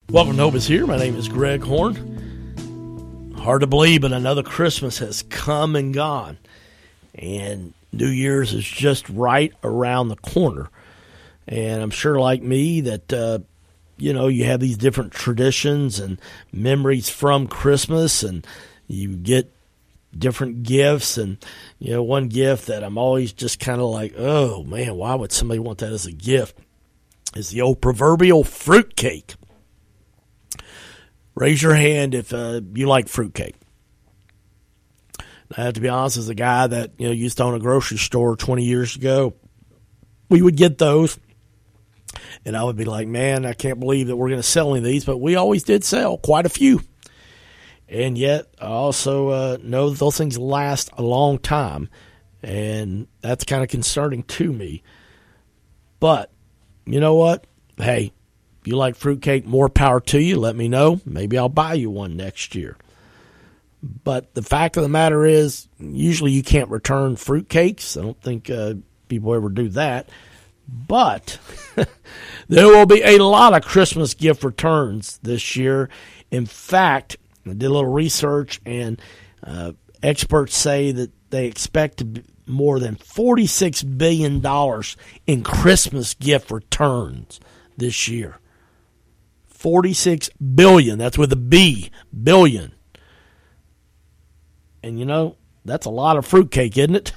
Welcome to Hope is Here. My name is Greg Horn. Hard to believe, but another Christmas has come and gone. And New Year's is just right around the corner. And I'm sure like me that, you have these different traditions and memories from Christmas, and you get different gifts. And, one gift that I'm always just kind of like, oh, man, why would somebody want that as a gift, is the old proverbial fruitcake. Raise your hand if you like fruitcake. I have to be honest, as a guy that used to own a grocery store 20 years ago, we would get those, and I would be like, man, I can't believe that we're going to sell any of these, but we always did sell quite a few. And yet, I also know that those things last a long time, and that's kind of concerning to me. But, you know what? Hey, if you like fruitcake, more power to you. Let me know. Maybe I'll buy you one next year. But the fact of the matter is, usually you can't return fruitcakes. I don't think people ever do that. But there will be a lot of Christmas gift returns this year. In fact, I did a little research, and experts say that they expect to be more than $46 billion in Christmas gift returns this year. 46 billion. That's with a B, billion. And that's a lot of fruitcake, isn't it?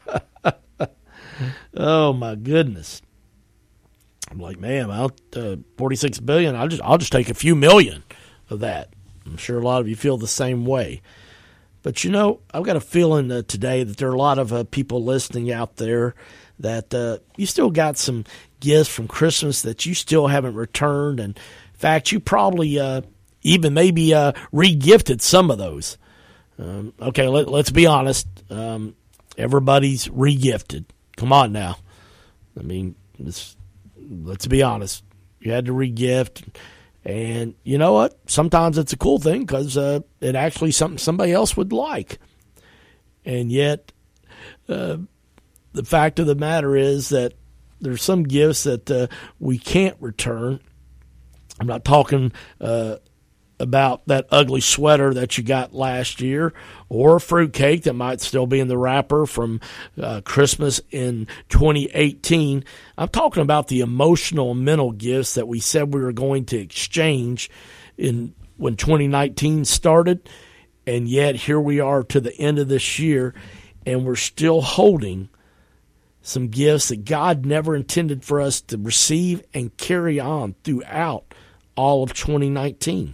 Oh my goodness. I'm like, man, 46 billion. I'll just take a few million of that. I'm sure a lot of you feel the same way. But I've got a feeling today that there are a lot of people listening out there that you still got some gifts from Christmas that you still haven't returned. And in fact, you probably even maybe re-gifted some of those. Okay, let's be honest. Everybody's re-gifted. Come on now. I mean, let's be honest. You had to re-gift. And you know what? Sometimes it's a cool thing because it actually something somebody else would like. And yet, the fact of the matter is that there's some gifts that we can't return. I'm not talking about that ugly sweater that you got last year or a fruitcake that might still be in the wrapper from Christmas in 2018. I'm talking about the emotional and mental gifts that we said we were going to exchange when 2019 started, and yet here we are to the end of this year, and we're still holding some gifts that God never intended for us to receive and carry on throughout all of 2019.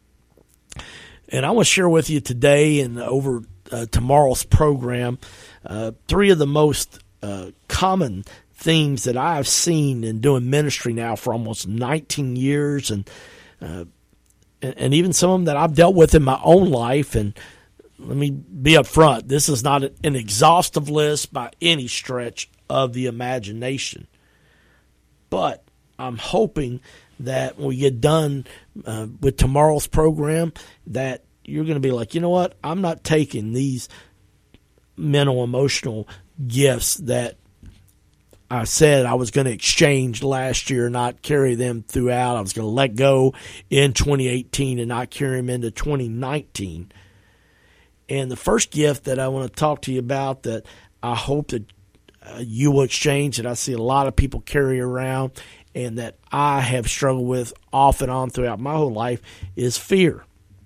And I want to share with you today and over tomorrow's program 3 of the most common themes that I've seen in doing ministry now for almost 19 years, and even some of them that I've dealt with in my own life. And let me be up front, this is not an exhaustive list by any stretch of the imagination. But I'm hoping that when we get done with tomorrow's program, that you're going to be like, you know what? I'm not taking these mental, emotional gifts that I said I was going to exchange last year, not carry them throughout. I was going to let go in 2018 and not carry them into 2019. And the first gift that I want to talk to you about that I hope that you will exchange, that I see a lot of people carry around, and that I have struggled with off and on throughout my whole life, is fear.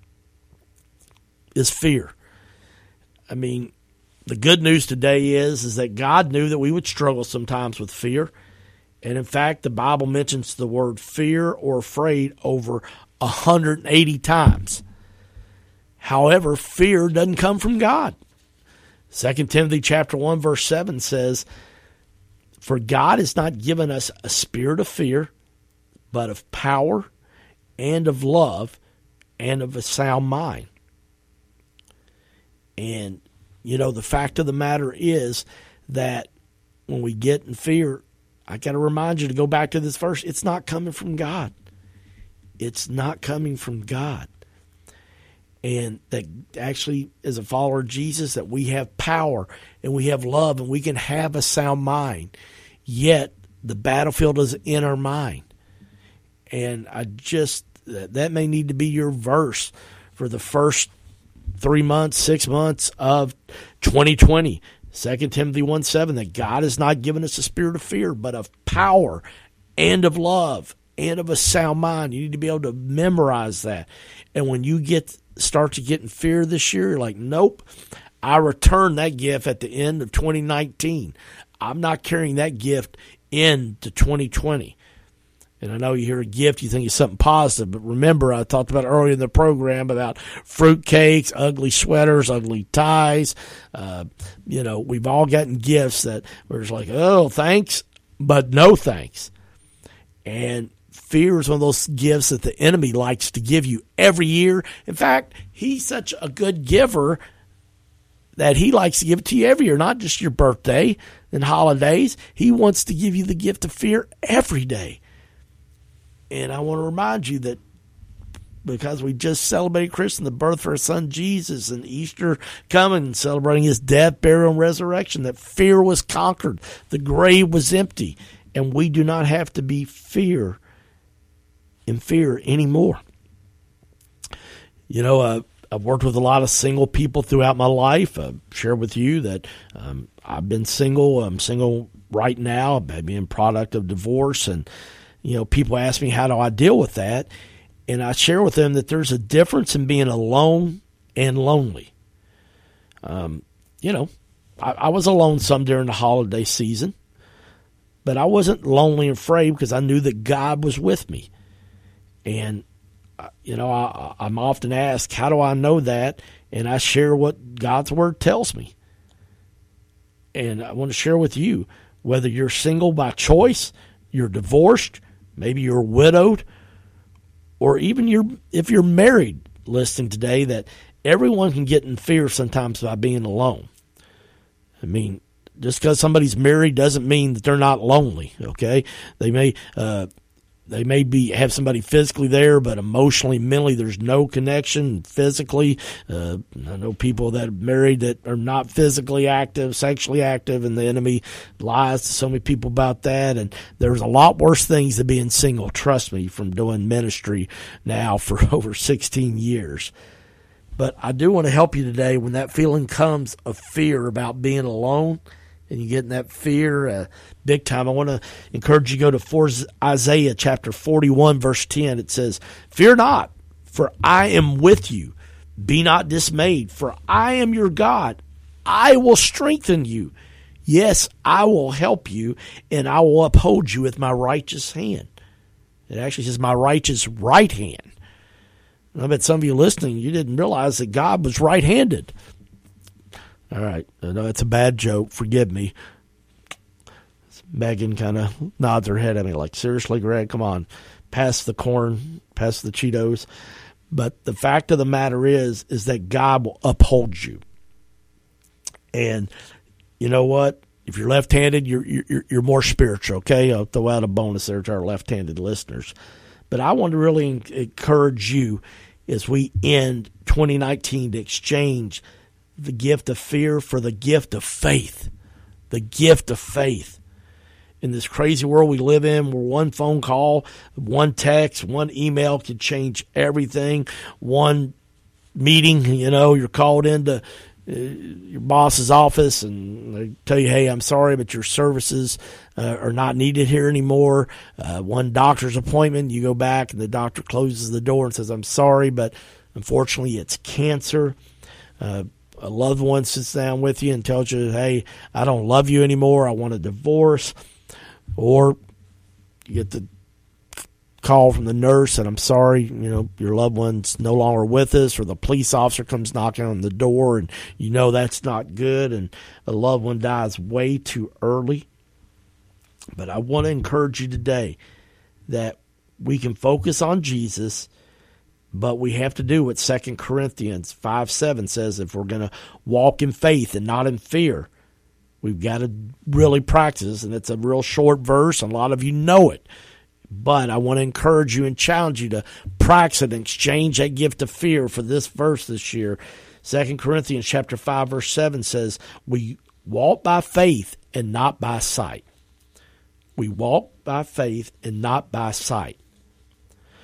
I mean, the good news today is that God knew that we would struggle sometimes with fear. And in fact, the Bible mentions the word fear or afraid over 180 times. However, fear doesn't come from God. 2 Timothy chapter 1, verse 7 says, "For God has not given us a spirit of fear, but of power and of love and of a sound mind." And, the fact of the matter is that when we get in fear, I got to remind you to go back to this verse. It's not coming from God. It's not coming from God. And that actually, as a follower of Jesus, that we have power and we have love and we can have a sound mind. Yet, the battlefield is in our mind. And I just That may need to be your verse for the first 3 months, 6 months of 2020. 2 Timothy 1:7, that God has not given us a spirit of fear, but of power and of love and of a sound mind. You need to be able to memorize that. And when you start to get in fear this year, you're like, nope, I returned that gift at the end of 2019. I'm not carrying that gift into 2020. And I know you hear a gift, you think it's something positive, but remember, I talked about earlier in the program about fruit cakes, ugly sweaters, ugly ties. We've all gotten gifts that we're just like, oh, thanks, but no thanks. And fear is one of those gifts that the enemy likes to give you every year. In fact, he's such a good giver that he likes to give it to you every year, not just your birthday and holidays. He wants to give you the gift of fear every day. And I want to remind you that because we just celebrated Christmas, the birth of our son Jesus, and Easter coming, celebrating his death, burial, and resurrection, that fear was conquered. The grave was empty. And we do not have to be in fear anymore. I've worked with a lot of single people throughout my life. I've shared with you that I've been single. I'm single right now, being a product of divorce. And, people ask me, how do I deal with that? And I share with them that there's a difference in being alone and lonely. I was alone some during the holiday season, but I wasn't lonely and afraid because I knew that God was with me. And, I'm often asked, how do I know that? And I share what God's Word tells me. And I want to share with you, whether you're single by choice, you're divorced, maybe you're widowed, or even if you're married, listening today, that everyone can get in fear sometimes by being alone. I mean, just because somebody's married doesn't mean that they're not lonely, okay? They may have somebody physically there, but emotionally, mentally, there's no connection physically. I know people that are married that are not physically active, sexually active, and the enemy lies to so many people about that. And there's a lot worse things than being single, trust me, from doing ministry now for over 16 years. But I do want to help you today when that feeling comes of fear about being alone, and you get in that fear big time. I want to encourage you to go to Isaiah chapter 41, verse 10. It says, "Fear not, for I am with you. Be not dismayed, for I am your God. I will strengthen you. Yes, I will help you, and I will uphold you with my righteous hand." It actually says my righteous right hand. I bet some of you listening, you didn't realize that God was right-handed. All right. I know it's a bad joke. Forgive me. Megan kind of nods her head at me like, seriously, Greg, come on. Pass the corn, pass the Cheetos. But the fact of the matter is that God will uphold you. And you know what? If you're left-handed, you're more spiritual, okay? I'll throw out a bonus there to our left-handed listeners. But I want to really encourage you as we end 2019 to exchange the gift of fear for the gift of faith. The gift of faith. In this crazy world we live in, where one phone call, one text, one email can change everything. One meeting, you're called into your boss's office and they tell you, hey, I'm sorry, but your services are not needed here anymore. One doctor's appointment, you go back and the doctor closes the door and says, I'm sorry, but unfortunately it's cancer. A loved one sits down with you and tells you, hey, I don't love you anymore. I want a divorce. Or you get the call from the nurse and I'm sorry, your loved one's no longer with us, or the police officer comes knocking on the door and that's not good, and a loved one dies way too early. But I want to encourage you today that we can focus on Jesus, but we have to do what 2 Corinthians 5:7 says. If we're going to walk in faith and not in fear, we've got to really practice. And it's a real short verse, and a lot of you know it. But I want to encourage you and challenge you to practice and exchange that gift of fear for this verse this year. 2 Corinthians chapter 5, verse 7 says, we walk by faith and not by sight. We walk by faith and not by sight.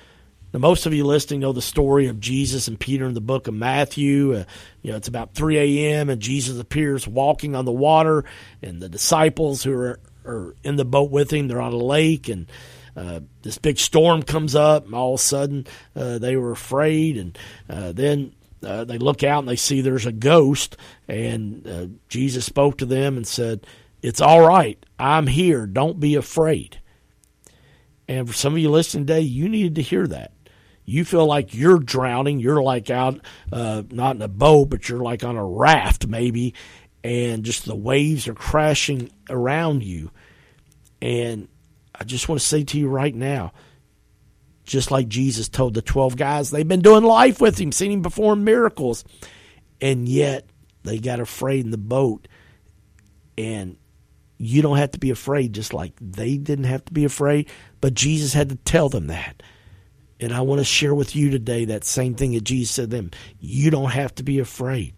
Now, most of you listening know the story of Jesus and Peter in the book of Matthew. It's about 3 a.m. and Jesus appears walking on the water, and the disciples who are in the boat with him, they're on a lake, and this big storm comes up, and all of a sudden they were afraid, and then they look out and they see there's a ghost, and Jesus spoke to them and said, "It's all right. I'm here. Don't be afraid." And for some of you listening today, you needed to hear that. You feel like you're drowning. You're like out, not in a boat, but you're like on a raft maybe, and just the waves are crashing around you. And I just want to say to you right now, just like Jesus told the 12 guys, they've been doing life with him, seen him perform miracles, and yet they got afraid in the boat. And you don't have to be afraid, just like they didn't have to be afraid, but Jesus had to tell them that. And I want to share with you today that same thing that Jesus said to them. You don't have to be afraid.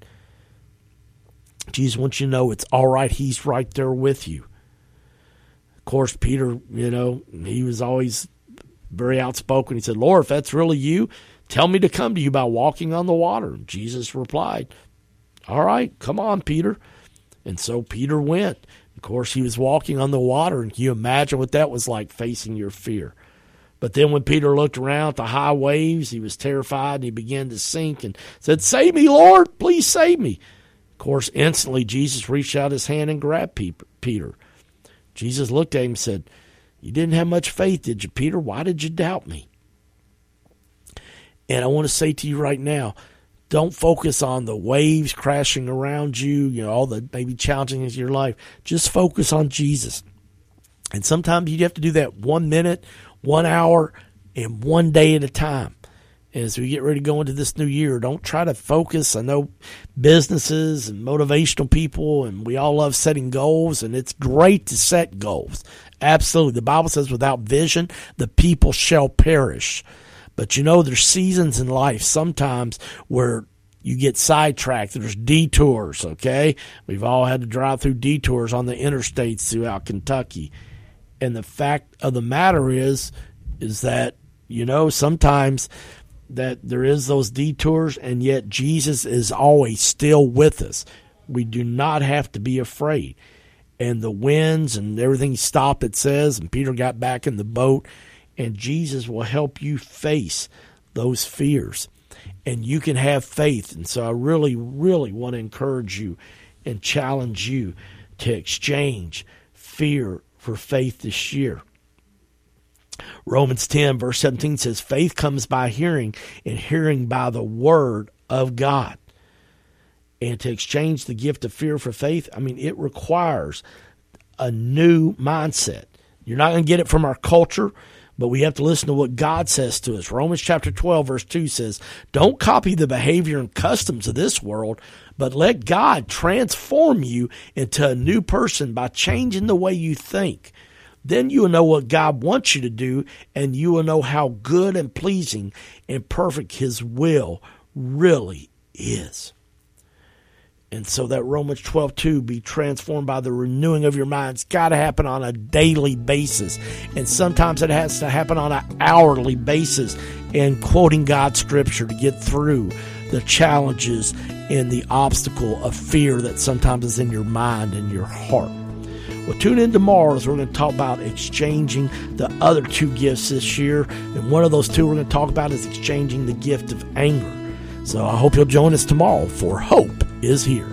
Jesus wants you to know it's all right. He's right there with you. Of course, Peter, he was always very outspoken. He said, "Lord, if that's really you, tell me to come to you by walking on the water." And Jesus replied, "All right, come on, Peter." And so Peter went. Of course, he was walking on the water, and can you imagine what that was like, facing your fear? But then when Peter looked around at the high waves, he was terrified, and he began to sink and said, "Save me, Lord, please save me." Of course, instantly Jesus reached out his hand and grabbed Peter. Jesus looked at him and said, "You didn't have much faith, did you, Peter? Why did you doubt me?" And I want to say to you right now, don't focus on the waves crashing around you, all the maybe challenging things in your life. Just focus on Jesus. And sometimes you have to do that 1 minute, 1 hour, and 1 day at a time. And as we get ready to go into this new year, don't try to focus. I know businesses and motivational people, and we all love setting goals, and it's great to set goals. Absolutely. The Bible says without vision, the people shall perish. But there's seasons in life sometimes where you get sidetracked. There's detours, okay? We've all had to drive through detours on the interstates throughout Kentucky. And the fact of the matter is that, sometimes that there is those detours, and yet Jesus is always still with us. We do not have to be afraid. And the winds and everything stopped, it says, and Peter got back in the boat, and Jesus will help you face those fears. And you can have faith. And so I really, really want to encourage you and challenge you to exchange fear for faith this year. Romans 10, verse 17 says, "Faith comes by hearing, and hearing by the word of God." And to exchange the gift of fear for faith, it requires a new mindset. You're not going to get it from our culture, but we have to listen to what God says to us. Romans chapter 12, verse 2 says, "Don't copy the behavior and customs of this world, but let God transform you into a new person by changing the way you think. Then you will know what God wants you to do, and you will know how good and pleasing and perfect his will really is." And so that Romans 12:2, be transformed by the renewing of your mind, it's got to happen on a daily basis. And sometimes it has to happen on an hourly basis, and quoting God's scripture to get through the challenges and the obstacle of fear that sometimes is in your mind and your heart. Well, tune in tomorrow as we're going to talk about exchanging the other two gifts this year. And one of those two we're going to talk about is exchanging the gift of anger. So I hope you'll join us tomorrow, for hope is here.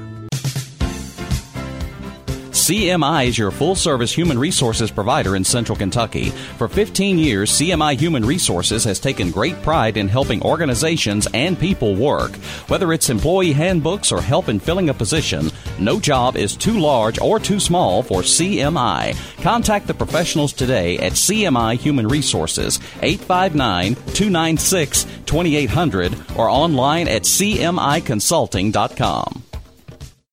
CMI is your full-service human resources provider in Central Kentucky. For 15 years, CMI Human Resources has taken great pride in helping organizations and people work. Whether it's employee handbooks or help in filling a position, no job is too large or too small for CMI. Contact the professionals today at CMI Human Resources, 859-296-2800, or online at cmiconsulting.com.